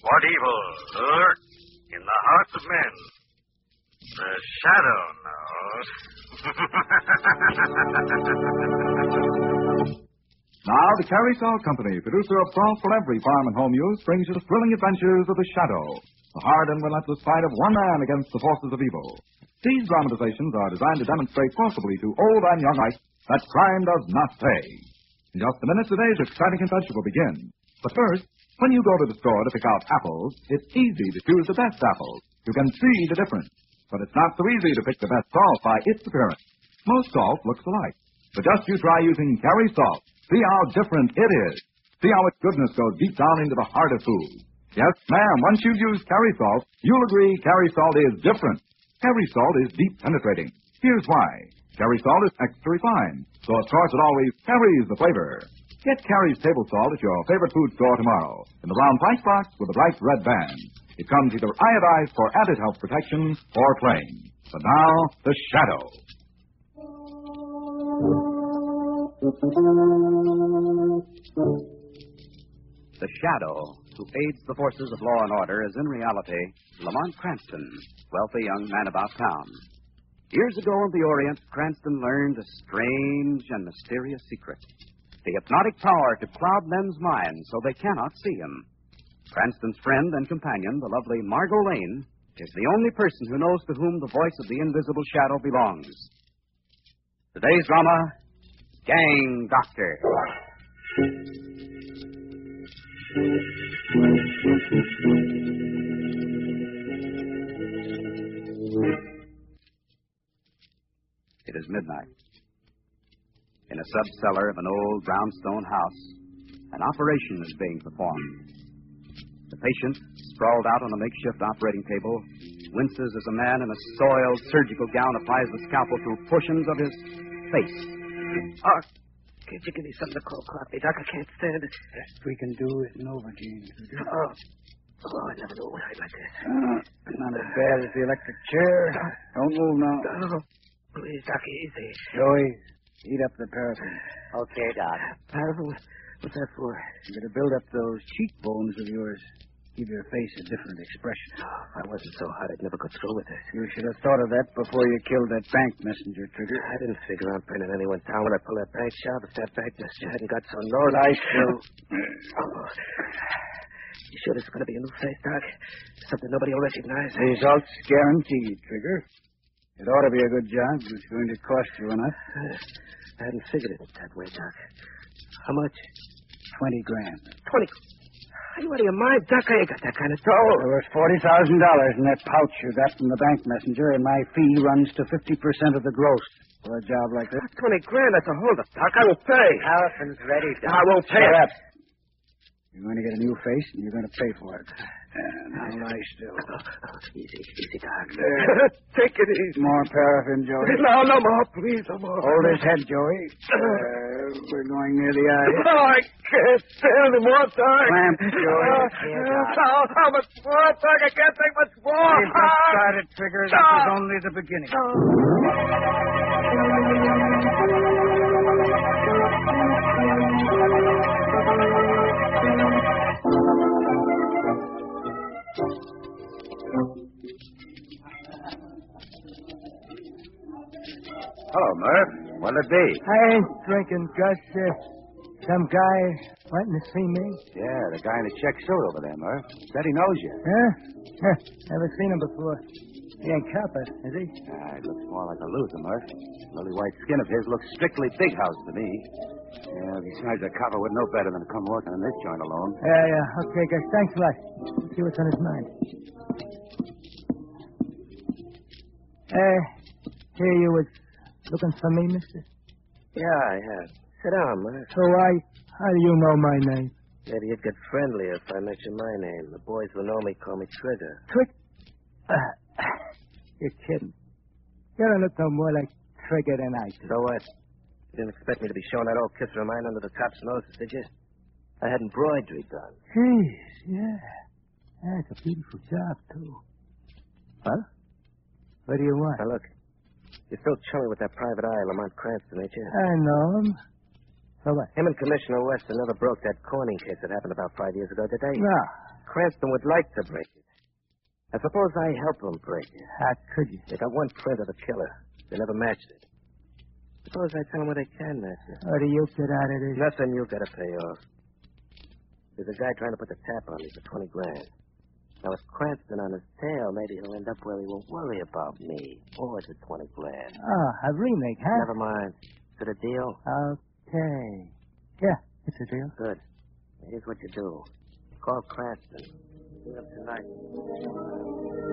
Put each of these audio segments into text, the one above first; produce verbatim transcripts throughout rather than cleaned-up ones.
What evil lurks in the hearts of men? The shadow knows. Now, the Carrie Salt Company, producer of salt for every farm and home use, brings you the thrilling adventures of the Shadow, the hard and relentless fight of one man against the forces of evil. These dramatizations are designed to demonstrate forcibly to old and young alike that crime does not pay. In just a minute, today's exciting adventure will begin. But first, when you go to the store to pick out apples, it's easy to choose the best apples. You can see the difference. But it's not so easy to pick the best salt by its appearance. Most salt looks alike. But just you try using Carrie Salt. See how different it is. See how its goodness goes deep down into the heart of food. Yes, ma'am, once you've used Carrie Salt, you'll agree Carrie Salt is different. Carrie Salt is deep penetrating. Here's why. Carrie Salt is extra refined, so of course it always carries the flavor. Get Carrie's table salt at your favorite food store tomorrow in the round price box with a bright red band. It comes either iodized for added health protection or plain. But now, the Shadow. The Shadow, who aids the forces of law and order, is in reality Lamont Cranston, wealthy young man about town. Years ago in the Orient, Cranston learned a strange and mysterious secret. The hypnotic power to cloud men's minds so they cannot see him. Cranston's friend and companion, the lovely Margot Lane, is the only person who knows to whom the voice of the invisible shadow belongs. Today's drama, Gang Doctor. It is midnight. In a sub-cellar of an old brownstone house, an operation is being performed. The patient, sprawled out on a makeshift operating table, winces as a man in a soiled surgical gown applies the scalpel to portions of his face. Oh, can't you give me something to cold coffee, Doc? I can't stand it. Best we can do is Novocaine. Oh, oh, I never knew a night like this. Uh, not as bad as the electric chair. Don't move now. Oh, please, Doc, easy. Joey, heat up the paraffin. Okay, Doc. Paraffin? What's that for? You're going to build up those cheekbones of yours. Give your face a different expression. Oh, if I wasn't so hot, I'd never go through with it. You should have thought of that before you killed that bank messenger, Trigger. I didn't figure on bringing anyone down when I pulled that bank job. If that bank messenger hadn't got so nosy. I still... Oh. You sure this is going to be a new face, Doc? Something nobody will recognize? Results guaranteed, Trigger. It ought to be a good job. It's going to cost you enough. Uh, I hadn't figured it that way, Doc. How much? Twenty grand. Twenty... Are you out of your mind, Doc? I ain't got that kind of dough. There was forty thousand dollars in that pouch you got from the bank messenger, and my fee runs to fifty percent of the gross for a job like this. Twenty grand, that's a holdup, Doc. I will pay. Harrison's ready, Doc. I won't pay Shut it. up. You're going to get a new face, and you're going to pay for it. And now lie still. Oh, oh, easy, easy, Doc. There. Take it easy. More paraffin, Joey. No, no more, please, no more. Hold his head, Joey. Uh, we're going near the eye. Oh, I can't stand any more, Doc. Clamp, Joey. Uh, how, how much more, Doc? I can't take much more. We've just started, Trigger. This is only the beginning. Hello, Murph. What'll it be? I ain't drinking, Gus. Uh, some guy wanting to see me. Yeah, the guy in the check suit over there, Murph. Said he knows you. Huh? Huh, never seen him before. He ain't copper, is he? Ah, he looks more like a loser, Murph. Lily white skin of his looks strictly big house to me. Yeah, besides, a copper would know better than to come working in this joint alone. Yeah, yeah. Okay, Gus. Thanks a lot. Let's see what's on his mind. Uh, here you was looking for me, mister? Yeah, I have. Sit down, Murph. So I, how do you know my name? Maybe you'd get friendlier if I mentioned my name. The boys who know me call me Trigger. Trick? Uh, you're kidding. You don't look no more like Trigger than I do. So what? You didn't expect me to be showing that old kisser of mine under the cop's noses, did you? I had embroidery done. Jeez, yeah. That's a beautiful job, too. Well, what do you want? Now, look. You're still chummy with that private eye, Lamont Cranston, ain't you? I know him. So what? Him and Commissioner Weston never broke that coining case that happened about five years ago, did they? No. Cranston would like to break it. I suppose I help him break it. How could you? They got one print of the killer. They never matched it. Suppose I tell them where they can match it. What do you get out of this? Nothing you gotta pay off. There's a guy trying to put the tap on me for twenty grand. Now, with Cranston on his tail, maybe he'll end up where he won't worry about me or the twenty grand. Oh, a remake, huh? Never mind. Is it a deal? Okay. Yeah, it's a deal. Good. Here's what you do. Call Cranston. See him tonight.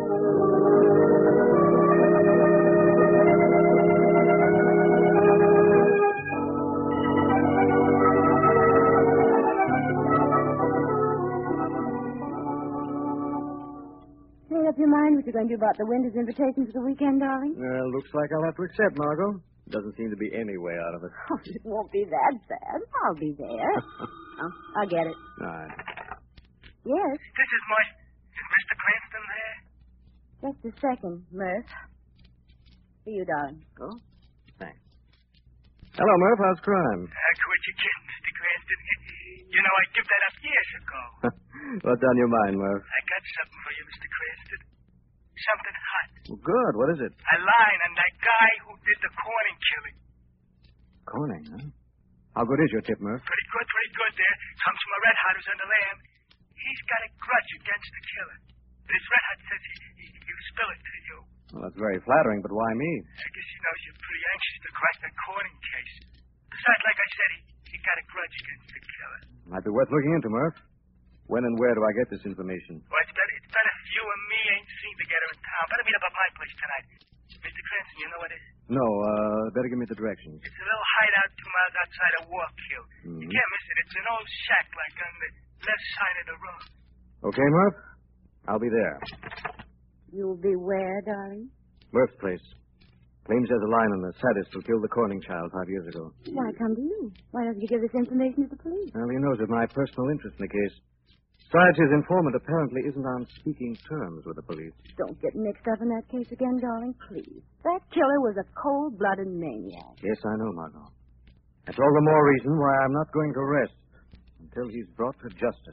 Made up your mind what you're going to do about the Winters' invitation for the weekend, darling? Well, looks like I'll have to accept, Margot. Doesn't seem to be any way out of it. Oh, it won't be that bad. I'll be there. oh, I'll get it. All right. Yes, This is my... Is Mister Cranston there? just a second, Murph. For you, darling. Oh, thanks. Hello, Murph. How's crime? I quit you kidding, Mister Cranston. You know, I give that up years ago. What's on your mind, Murph? I got something for you, Mister Cranston. Something hot. Well, good. What is it? A line on that guy who did the Corning killing. Corning, huh? How good is your tip, Murph? Pretty good, pretty good there. Comes from a red hot who's on the lam. He's got a grudge against the killer. But his red hot says he, he, he'll spill it to you. Well, that's very flattering, but why me? I guess he knows you're pretty anxious to crack that Corning case. Besides, like I said, he, he got a grudge against the killer. Might be worth looking into, Murph. When and where do I get this information? Well, it's better, it's better if you and me ain't seen together in town. Better meet up at my place tonight. Mister Cranston, you know what it is? No, uh, better give me the directions. It's a little hideout two miles outside of Warkill. Mm-hmm. You can't miss it. It's an old shack, like on the left side of the road. Okay, Murph? I'll be there. You'll be where, darling? Murph's place. Claims there's a line on the sadist who killed the Corning child five years ago. Why come to you? Why doesn't you give this information to the police? Well, he knows of my personal interest in the case. Besides, his informant apparently isn't on speaking terms with the police. Don't get mixed up in that case again, darling, please. That killer was a cold-blooded maniac. Yes, I know, Margot. That's all the more reason why I'm not going to rest until he's brought to justice.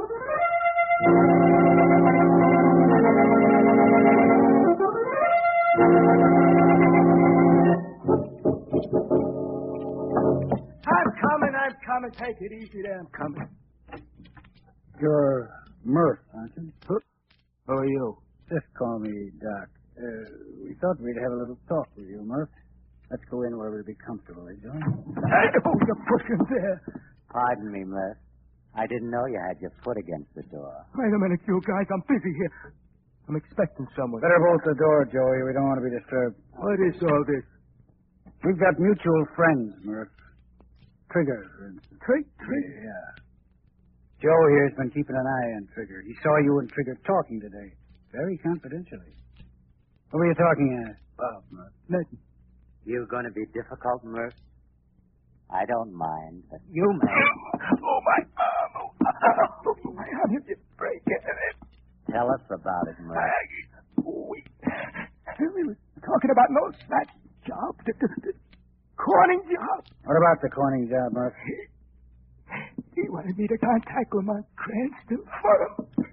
I'm coming, I'm coming. Take it easy there, I'm coming. You're Murph, aren't you? Who are you? Just call me Doc. Uh, we thought we'd have a little talk with you, Murph. Let's go in where we'll be comfortable, eh, John? Oh, you're pushing there. Pardon me, Murph. I didn't know you had your foot against the door. Wait a minute, you guys. I'm busy here. I'm expecting someone. Better bolt the door, Joey. We don't want to be disturbed. What is all this? We've got mutual friends, Murph. Trigger, for instance. Trick, trick. Yeah. Joe here's been keeping an eye on Trigger. He saw you and Trigger talking today. Very confidentially. What were you talking about, Murph? Nothing. You going to be difficult, Murph? I don't mind, but you may. Oh, my arm. Oh, oh, my arm. You just break it. Tell us about it, Murph. We, we were talking about an old snatch job. The, the, the Corning job. What about the Corning job, Murph? He wanted me to contact Lamont Cranston for him.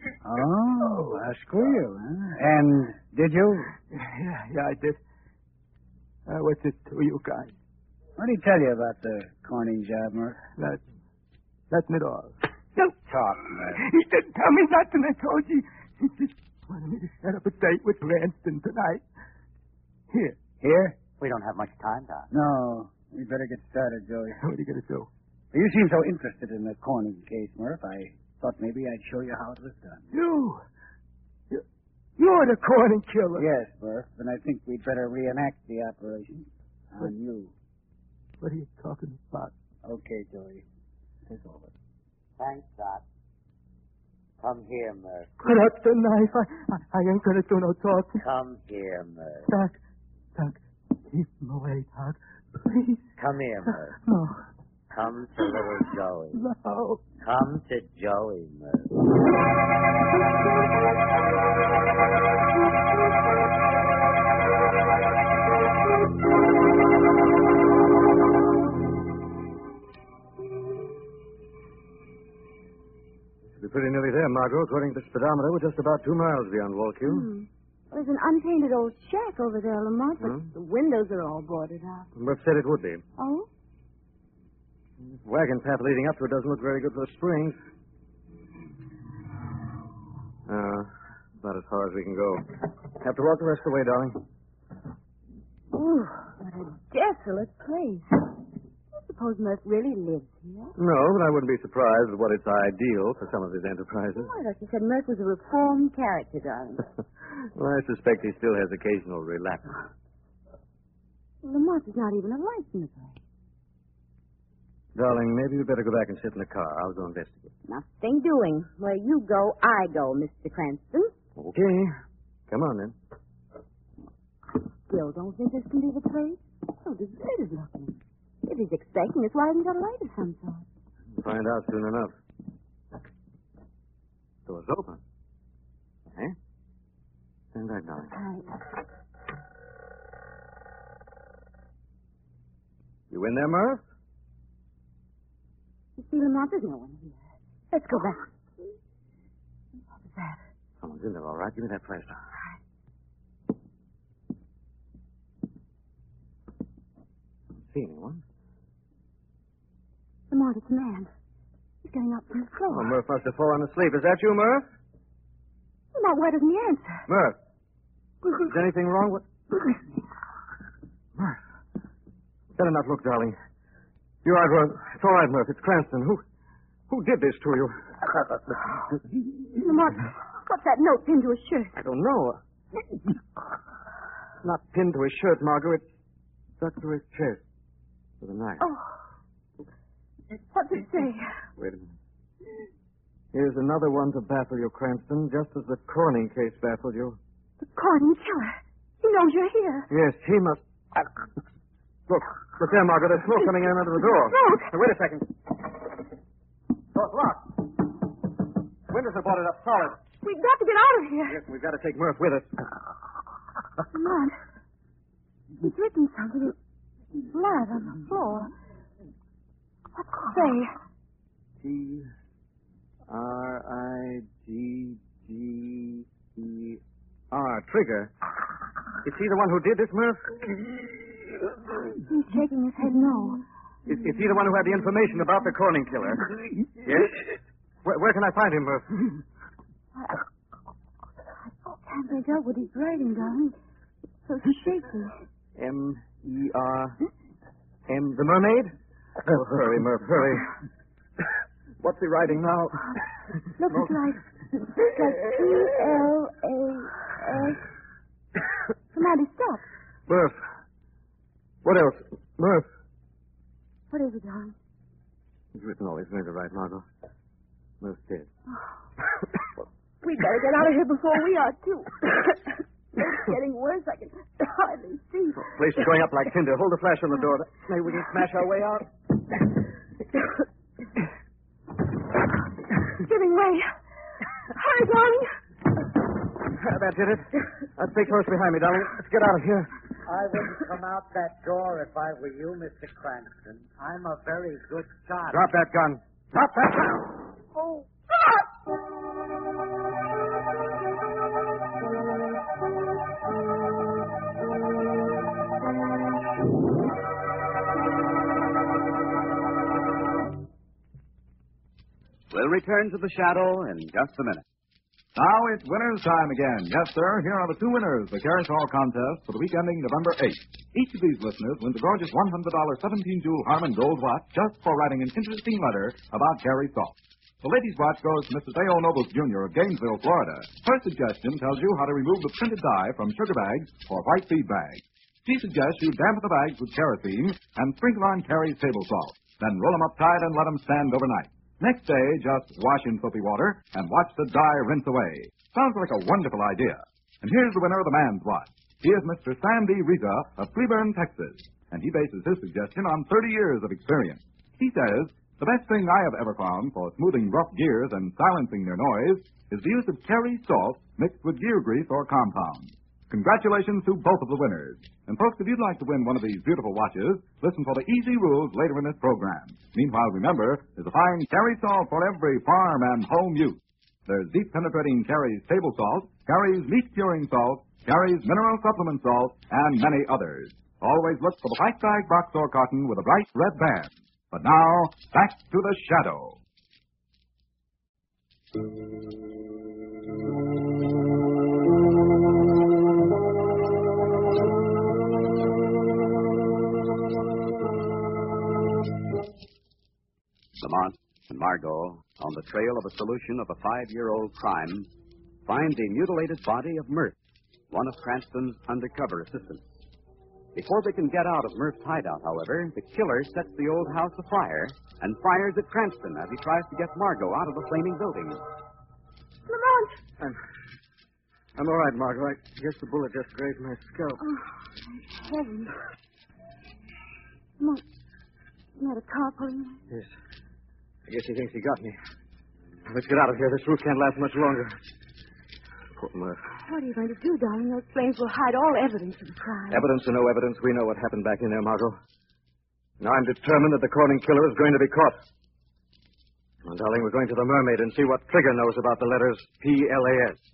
Oh, a squeal, huh? And did you? Yeah, yeah, I did. Uh, what's it to you guys? What did he tell you about the Corning job, Murph? Nothing. Nothing at all. Don't talk, Murph. He didn't tell me nothing, I told you. He just wanted me to set up a date with Cranston tonight. Here. Here? We don't have much time, Doc. No. We'd better get started, Joey. What are you going to do? You seem so interested in the Corning case, Murph. I thought maybe I'd show you how it was done. You? you you're the Corning killer. Yes, Murph. And I think we'd better reenact the operation on what, you. What are you talking about? Okay, Joey. It's over. Thanks, Doc. Come here, Murph. Put up the knife. I, I, I ain't going to do no talking. Come here, Murph. Doc, Doc, keep him away, Doc. Please. Come here, Murph. No. Come to little Joey. No. Come to Joey, Murph. We're pretty nearly there, Margot. According to the speedometer, we're just about two miles beyond Wallkill. Hmm. There's an unpainted old shack over there, Lamont, but Hmm? the windows are all boarded up. Murph said it would be. Oh? Wagon path leading up to it doesn't look very good for the springs. Uh, about as far as we can go. Have to walk the rest of the way, darling. Ooh, what a desolate place. I suppose Murph really lives here. No, but I wouldn't be surprised at what its ideal for some of his enterprises. Oh, I thought you said Murph was a reformed character, darling. Well, I suspect he still has occasional relapses. Lamont is not even a light in the place. Darling, maybe you'd better go back and sit in the car. I'll go investigate. Nothing doing. Where you go, I go, Mister Cranston. Okay. Come on, then. Still don't think this can be the place? So deserted looking. If he's expecting us, why hasn't he got a light of some sort? We'll find out soon enough. Door's open. Eh? Stand back, darling. Right. You in there, Murph? You see, Lamont, there's no one here. Let's go back. What was that? Someone's in there, all right. Give me that flashlight. Don't see anyone. Lamont, it's a man. He's getting up from the floor. Oh, Murph must have fallen asleep. Is that you, Murph? Lamont, why doesn't he answer? Murph. Is anything wrong with... Murph. Better not look, darling. You're right, Murph. It's all right, Murph. It's Cranston. Who who did this to you? Lamont, what's that note pinned to his shirt? I don't know. Not pinned to his shirt, Margot. It's stuck to his chest with a knife. Oh. What's it say? Wait a minute. Here's another one to baffle you, Cranston, just as the Corning case baffled you. The Corning killer. He knows you're here. Yes, he must... Look, look there, Margaret. There's smoke coming in under the door. Smoke? Now, wait a second. Door's locked. Windows are boarded up solid. We've got to get out of here. Yes, we've got to take Murph with us. Lamont, he's written something in blood on the floor. What's it say? T R I G G E R. Trigger. Is he the one who did this, Murph? He's shaking his head no. Is, is he the one who had the information about the Corning killer? Yes? Where, where can I find him, Murph? I, I can't make out what he's writing, darling. So shaky. M E R M. The mermaid? Oh, hurry, Murph, hurry. What's he writing now? Look, it's like, it's like P L A S. Somebody stop. Murph. What else? Murph. What is it, darling? He's written all he's going to write, Margot. Murph's dead. We better get out of here before we are, too. It's getting worse. I can hardly see. Oh, place is going up like tinder. Hold the flash on the door. Maybe we can smash our way out. Giving way. Hurry, darling. Uh, that did it. Uh, stay close behind me, darling. Let's get out of here. I wouldn't come out that door if I were you, Mister Cranston. I'm a very good shot. Drop that gun. Drop that gun. Oh. We'll return to the shadow in just a minute. Now it's winner's time again. Yes, sir. Here are the two winners, the Carousel contest for the week ending November eighth. Each of these listeners wins a gorgeous one hundred dollars seventeen-jewel Harmon gold watch just for writing an interesting letter about Gary Salt. The lady's watch goes to Mister Dale Nobles, Junior of Gainesville, Florida. Her suggestion tells you how to remove the printed dye from sugar bags or white feed bags. She suggests you dampen the bags with kerosene and sprinkle on Carrie's table salt. Then roll them up tight and let them stand overnight. Next day, just wash in soapy water and watch the dye rinse away. Sounds like a wonderful idea. And here's the winner of the man's watch. He is Mister Sam D. Riza of Cleburne, Texas, and he bases his suggestion on thirty years of experience. He says, the best thing I have ever found for smoothing rough gears and silencing their noise is the use of Carrie salt mixed with gear grease or compound. Congratulations to both of the winners. And folks, if you'd like to win one of these beautiful watches, listen for the easy rules later in this program. Meanwhile, remember, there's a fine Carrie salt for every farm and home use. There's deep penetrating Carrie's table salt, Carrie's meat curing salt, Carrie's mineral supplement salt, and many others. Always look for the white bag box or carton with a bright red band. But now, back to the Shadow. Lamont and Margot, on the trail of a solution of a five-year-old crime, find the mutilated body of Murph, one of Cranston's undercover assistants. Before they can get out of Murph's hideout, however, the killer sets the old house afire and fires at Cranston as he tries to get Margot out of the flaming building. Lamont! I'm, I'm all right, Margot. I guess the bullet just grazed my scalp. Oh, heavens. Lamont, isn't that a car pulling me? Yes. I guess he thinks he got me. Let's get out of here. This roof can't last much longer. Poor Murph. What are you going to do, darling? Those flames will hide all evidence of the crime. Evidence or no evidence, we know what happened back in there, Margot. Now I'm determined that the Corning killer is going to be caught. Come on, darling, we're going to the Mermaid and see what Trigger knows about the letters P L A S.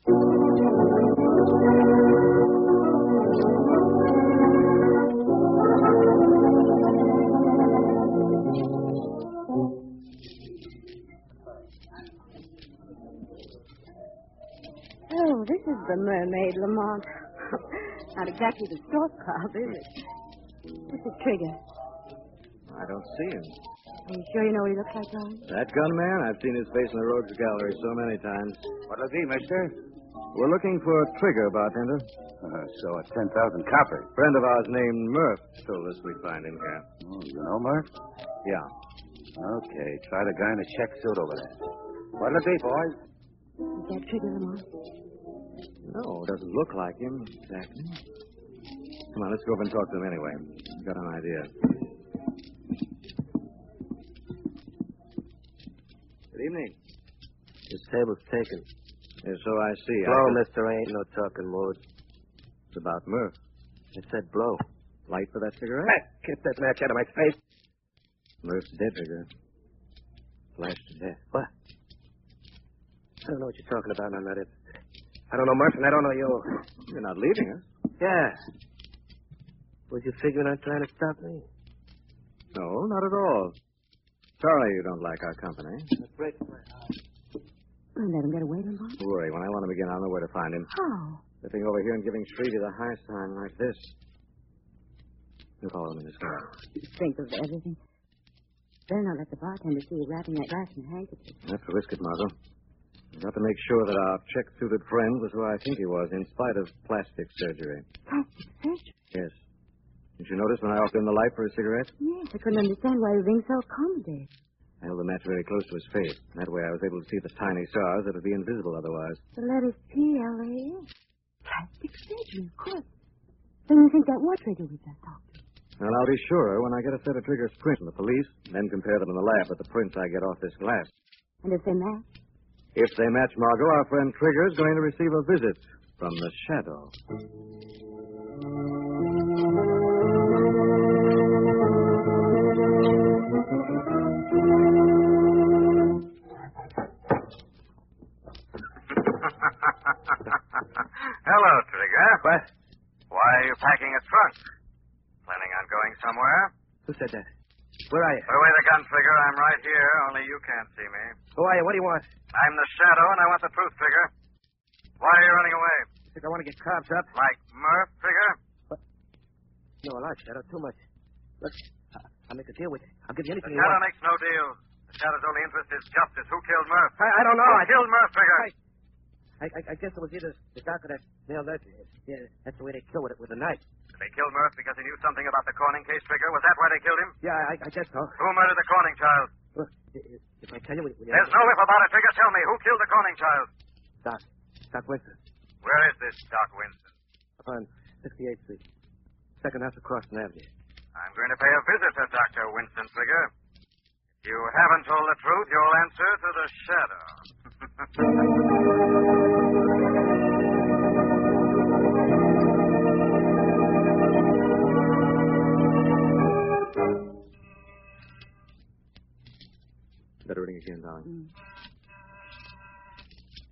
Oh, this is the Mermaid, Lamont. Not exactly the stork crowd, is it? This is Trigger. I don't see him. Are you sure you know what he looks like, darling? That gunman? I've seen his face in the Rogues Gallery so many times. What'll it be, mister? We're looking for Trigger, bartender. Uh, so it's ten thousand copper. A friend of ours named Murph told us we'd find him here. Oh, you know Murph? Yeah. Okay, try the guy in the check suit over there. What'll it be, boys? Is that Trigger, Lamont? No, doesn't look like him exactly. Come on, let's go over and talk to him anyway. I've got an idea. Good evening. This table's taken. Yeah, so I see. Blow, I mister. Ain't no talking mood. It's about Murph. I said blow. Light for that cigarette? Hey, get that match out of my face. Murph's dead, Trigger. Flashed to death. What? I don't know what you're talking about. I'm not it. I don't know Murph, and I don't know you. You're not leaving us? Yeah. Was you figuring on trying to stop me? No, not at all. Sorry you don't like our company. That breaks my heart. I'll let him get away, Lamont. Don't worry. When I want him again, I'll know where to find him. How? Slipping over here and giving Shrevey the high sign like this. You follow him in this car. Think of everything. Better not let the bartender see you wrapping that glass in a handkerchief. That's to risk it, Margot. We've got to make sure that our check-suited friend was who I think he was, in spite of plastic surgery. Plastic surgery? Yes. Did you notice when I offered him the light for a cigarette? Yes, I couldn't understand why he was being so accommodated. I held the match very close to his face. That way I was able to see the tiny stars that would be invisible otherwise. The letters P L A S. Plastic surgery, of course. Then you think that was Trigger we just talked to? Well, I'll be sure when I get a set of Trigger's prints from the police, then compare them in the lab with the prints I get off this glass. And if they match? If they match, Margot, our friend Trigger is going to receive a visit from the Shadow. Hello, Trigger. What? Why are you packing a trunk? Planning on going somewhere? Who said that? Where are you? Put away the gun, Trigger. I'm right here, only you can't see me. Who are you? What do you want? I'm the Shadow, and I want the truth, Trigger. Why are you running away? You think I want to get cops up? Like Murph, Trigger? No, a lot, Shadow. Too much. Look, I- I'll make a deal with you. I'll give you The anything you Shadow want. makes no deal. The Shadow's only interest is justice. Who killed Murph? I, I don't know. Who I killed Murph, Trigger? I, I, I guess it was either the doctor that nailed that. Yeah, that's the way they kill with it, with a knife. They killed Murph because he knew something about the Corning case, Trigger. Was that why they killed him? Yeah, I, I guess so. Who murdered the Corning child? Look, i- i- if I tell you... will you- There's no if about it, Trigger. Tell me, who killed the Corning child? Doc. Doc Winston. Where is this Doc Winston? On sixty-eighth Street. Second house across from Avenue. I'm going to pay a visit to Doctor Winston, Trigger. If you haven't told the truth, you'll answer to the Shadow. Better ring again, darling. Mm.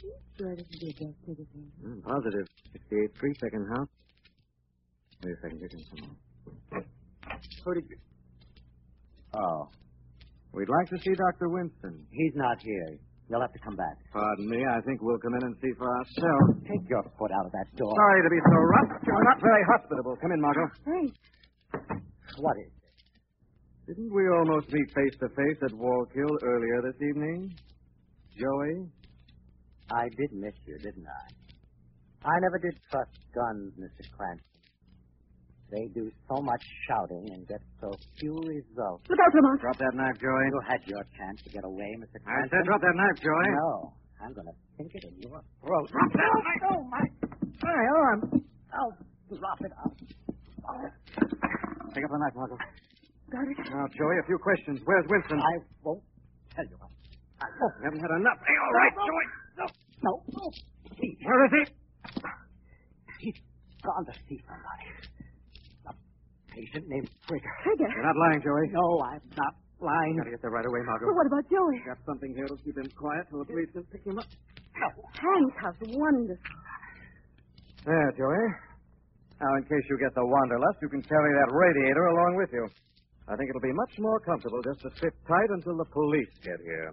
Sure, this will be a best citizen. I'm positive. sixty-eight Street, second house. Wait a second, here comes someone. Who did you... Oh, We'd like to see Doctor Winston. he's not here. You'll have to come back. Pardon me, I think we'll come in and see for ourselves. Take your foot out of that door. Sorry to be so rough. You're not very hospitable. Come in, Margot. Thanks. What is it? Didn't we almost meet face to face at Wallkill earlier this evening? Joey? I did miss you, didn't I? I never did trust guns, Mister Cranston. They do so much shouting and get so few results. Look out, Lamont. Drop that knife, Joey. You had your chance to get away, Mister I Cranston. said drop that knife, Joey. No, I'm going to sink it in your throat. Drop that knife. Oh, my, my arm. I'll drop it out. Pick up the knife, Margot. Got it. Now, Joey, a few questions. Where's Winston? I won't tell you. I won't. You haven't had enough. Hey, all right, Joey. No, no, no. Please. Where is he? He's gone to see somebody. A patient named Trigger. Trigger? You're not lying, Joey. No, I'm not lying. Gotta get there right away, Margot. Well, what about Joey? Got something here to keep him quiet till the police can pick him up. No. Hank's house. Wonderful. There, Joey. Now, in case you get the wanderlust, you can carry that radiator along with you. I think it'll be much more comfortable just to sit tight until the police get here.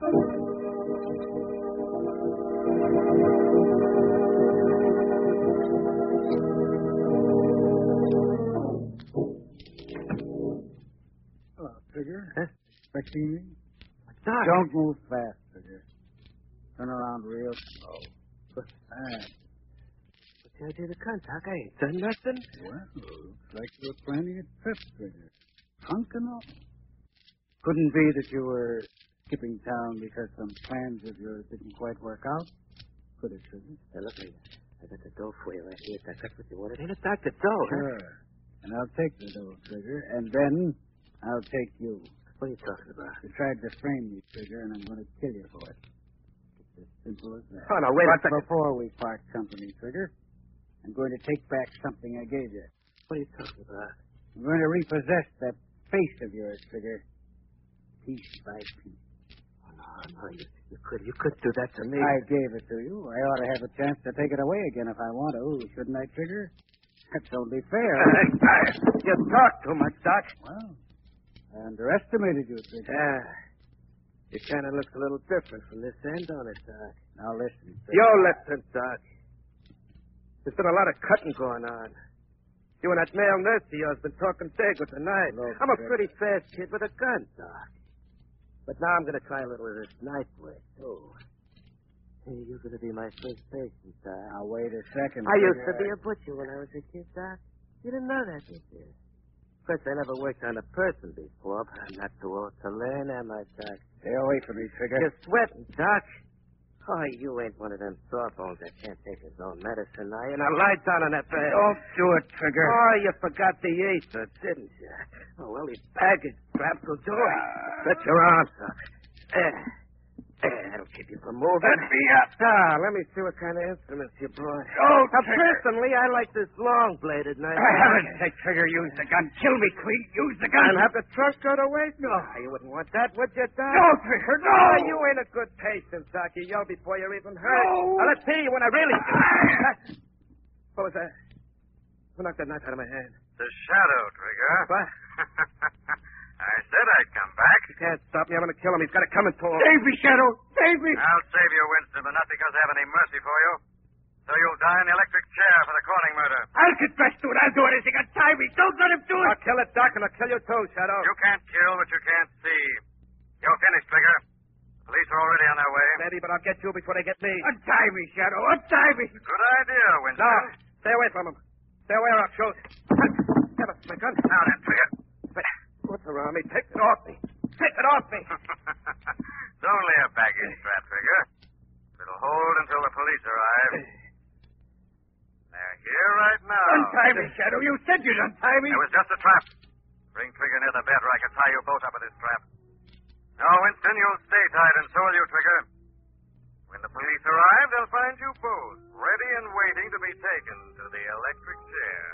Hello, Trigger. Huh? Expecting me? Doc. Don't move fast, Trigger. Turn around real slow. What's that? What did I do to the gun, Doc? I ain't done nothing. Well, looks like you were planning a trip, Trigger. Hunking up. Couldn't be that you were skipping town because some plans of yours didn't quite work out. Could it, Trigger? Now, look, I, I got the dough for you right here, Doc. That's what you wanted. Ain't it, Doc? The dough, huh? Sure. And I'll take the dough, Trigger, and then I'll take you. What are you talking about? You tried to frame me, Trigger, and I'm going to kill you for it. It's as simple as that. Oh, no, wait a But second. before we part company, Trigger, I'm going to take back something I gave you. What are you talking about? I'm going to repossess that face of yours, Trigger, piece by piece. Oh, no, no, you, you could you could do that to me. I gave it to you. I ought to have a chance to take it away again if I want to, shouldn't I, Trigger? That's only fair. You talk too much, Doc. Well, I underestimated you, Trigger. Yeah. You kind of looks a little different from this end, don't it, Doc? Now listen, Trigger. You listen, Doc. There's been a lot of cutting going on. You and that male nurse of yours been talking big with the knife. Look, I'm a Trigger. pretty fast kid with a gun, Doc. But now I'm going to try a little of this knife work, too. Hey, you're going to be my first patient, Doc. Now, wait a second, I used to Trigger. be a butcher when I was a kid, Doc. You didn't know that, did you? Of course, I never worked on a person before, but I'm not too old to learn, am I, Doc? Stay away from me, Trigger. You're sweating, Doc. Oh, you ain't one of them sawbones that can't take his own medicine, are you? Now, lie down on that bed. Don't do it, Trigger. Oh, you forgot the acer, didn't you? Oh, well, his baggage straps will do it. Stretch your arms, Doc. There. There, that'll keep you from moving. Let me up. Ah, let me see what kind of instruments you brought. Oh, Now, Trigger. personally, I like this long-bladed knife. I haven't said Trigger use the gun. Kill me, Queen. Use the gun. And have the trunk go to waste? No, you wouldn't want that, would you, Doc? No, Trigger, no. Oh, you ain't a good patient, Doc. You yell before you're even hurt. No. Now, let's see when I really... What was that? Who knocked that knife out of my hand? The shadow, Trigger. What? I said I'd come back. He can't stop me. I'm going to kill him. He's got it coming to him. Save me, Shadow. Save me. I'll save you, Winston, but not because I have any mercy for you. So you'll die in the electric chair for the Corning murder. I'll confess to it. I'll do anything. Untie me. Don't let him do it. I'll kill it, Doc, and I'll kill you too, Shadow. You can't kill what you can't see. You're finished, Trigger. The police are already on their way. Maybe, but I'll get you before they get me. Untie me, Shadow. Untie me. Good idea, Winston. No, stay away from him. Stay away or I'll shoot. Have a my gun. Now then, Trigger. What's around me? Take it off me. Take it off me. It's only a baggage strap, Trigger. It'll hold until the police arrive. They're here right now. Untie me, Shadow. You said you'd untie me. It was just a trap. Bring Trigger near the bed where I can tie you both up with this trap. No, Winston, you'll stay tied, and so will you, Trigger. When the police arrive, they'll find you both ready and waiting to be taken to the electric chair.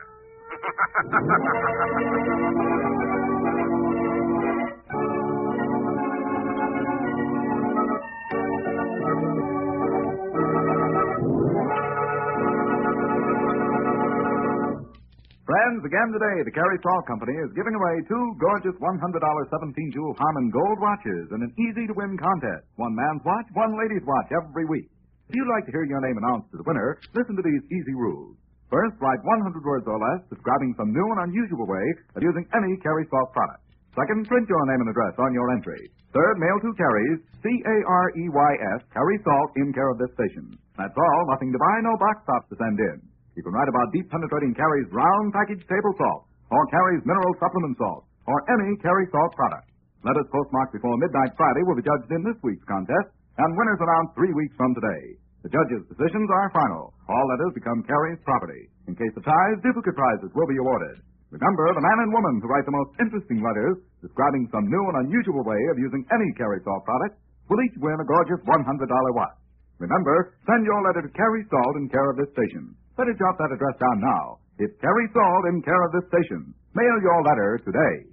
Friends, again today, the Carrie Salt Company is giving away two gorgeous one hundred dollars seventeen-jewel Harmon Gold watches in an easy-to-win contest. One man's watch, one lady's watch every week. If you'd like to hear your name announced as a winner, listen to these easy rules. First, write one hundred words or less describing some new and unusual way of using any Carrie Salt product. Second, print your name and address on your entry. Third, mail to Carrie's, C A R E Y S, Carrie Salt, in care of this station. That's all. Nothing to buy, no box tops to send in. You can write about deep penetrating Carrie's round package table salt, or Carrie's mineral supplement salt, or any Carrie Salt product. Letters postmarked before midnight Friday will be judged in this week's contest, and winners announced three weeks from today. The judges' decisions are final. All letters become Carrie's property. In case of ties, duplicate prizes will be awarded. Remember, the man and woman who write the most interesting letters describing some new and unusual way of using any Carrie Salt product will each win a gorgeous one hundred dollars watch. Remember, send your letter to Carrie Salt in care of this station. Better jot that address down now. It's Carrie Salt in care of this station. Mail your letter today.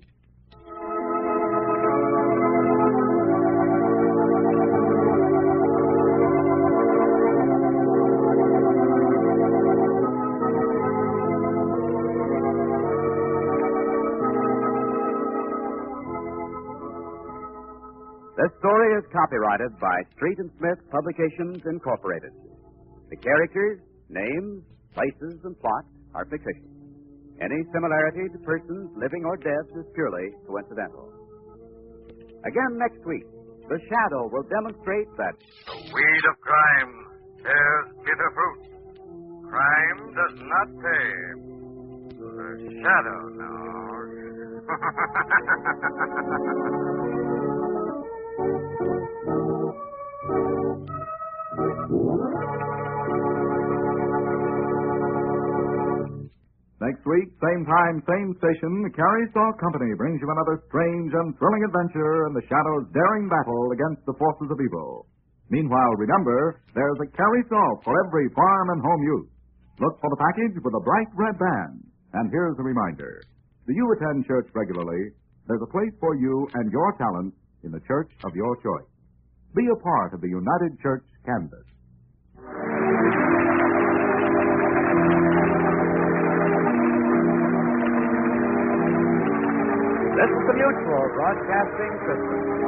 This story is copyrighted by Street and Smith Publications, Incorporated. The characters, names, places, and plots are fictitious. Any similarity to persons living or dead is purely coincidental. Again next week, The Shadow will demonstrate that the weed of crime bears bitter fruit. Crime does not pay. The shadow knows. Next week, same time, same station, the Carrie Salt Company brings you another strange and thrilling adventure in the Shadow's daring battle against the forces of evil. Meanwhile, remember, there's a Carrie Salt for every farm and home use. Look for the package with a bright red band. And here's a reminder. Do you attend church regularly? There's a place for you and your talent in the church of your choice. Be a part of the United Church Canvas. This is the Mutual Broadcasting System.